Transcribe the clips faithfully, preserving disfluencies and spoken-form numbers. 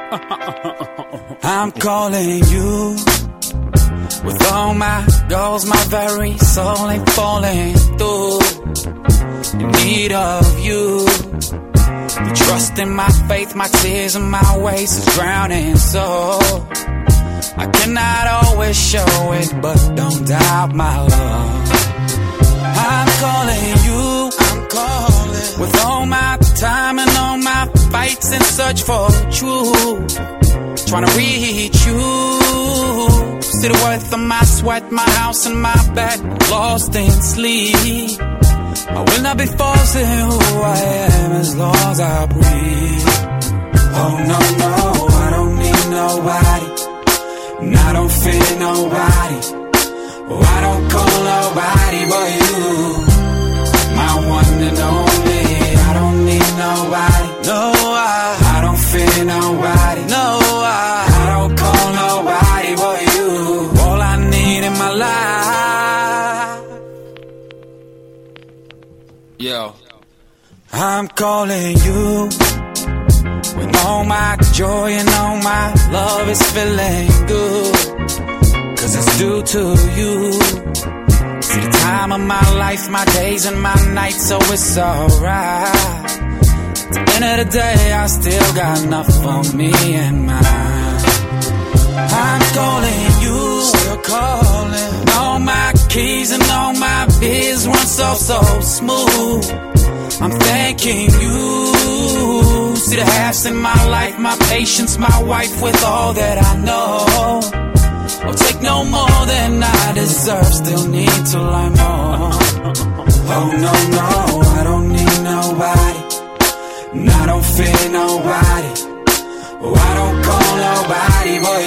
I'm calling you with all my goals, my very soul ain't falling through. In need of you. The trust in my faith, my tears and my ways is drowning. So I cannot always show it, but don't doubt my love. I'm calling you, I'm calling with all my time and all my fights in search for truth. Trying to reach you. See the worth of my sweat, my house and my bed, lost in sleep. I will not be forcing who I am as long as I breathe. Oh no, no, I don't need nobody, and I don't fear nobody. Oh, I don't call nobody but you, my one and only. I don't need nobody, no, I, I don't fear nobody, no, I, I don't call nobody but you. All I need in my life. Yo, I'm calling you when all my joy and all my love is feeling good, cause it's due to you. See the time of my life, my days and my nights, so it's alright. At the end of the day, I still got enough for me and mine. I'm calling you, still calling. All my keys and all my biz run so, so smooth. I'm thanking you. See the halves in my life, my patience, my wife with all that I know. I'll take no more than I deserve, still need to learn more. Oh no, no, I don't need nobody, and I don't fear nobody. Oh, I don't call nobody but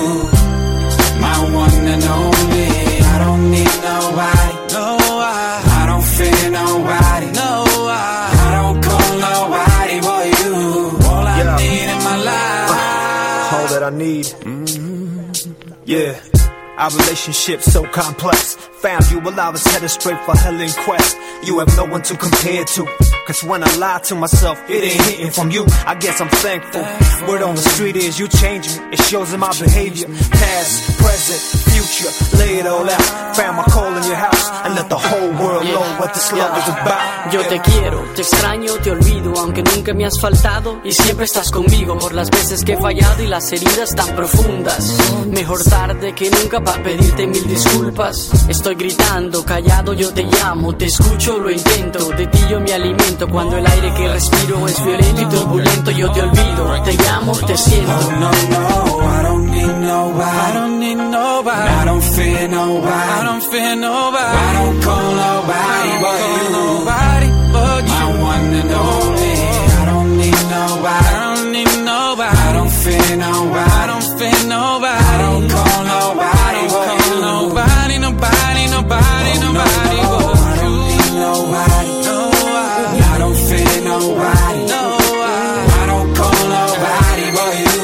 you, my one and only. I don't need nobody, no, I, I don't fear nobody, no, I, I don't call nobody but you. All I yeah. need in my life, uh, all that I need. Mm-hmm. Yeah, our relationship so complex. Found you while I was headed straight for hell in quest. You have no one to compare to, cause when I lie to myself, it ain't hitting from you. I guess I'm thankful. Word on the street is you change me. It shows in my behavior. Past, present, future, lay it all out. Found my call in your house and let the whole world know what this love is about. Yo te quiero, te extraño, te olvido, aunque nunca me has faltado y siempre estás conmigo por las veces que he fallado y las heridas tan profundas. Mejor tarde que nunca para pedirte mil disculpas. Estoy gritando, callado, yo te llamo, te escucho, lo intento, de ti yo me alimento. Cuando el aire que respiro es violento y turbulento, yo te olvido, te llamo, te siento. Oh no, no, I don't need nobody, I don't need nobody, I don't fear nobody, I don't fear nobody, I don't call nobody but you, nobody but you, my one and only. I don't need nobody, I don't need nobody, I don't fear nobody, I don't fear nobody, I don't call nobody but you, nobody, nobody, nobody, nobody but you. I don't need nobody, no, I, I don't fear nobody, no, I, I don't call nobody but you,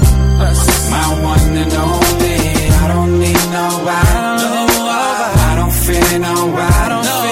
my one and only. I don't need nobody, no, I, I don't fear nobody, I don't fear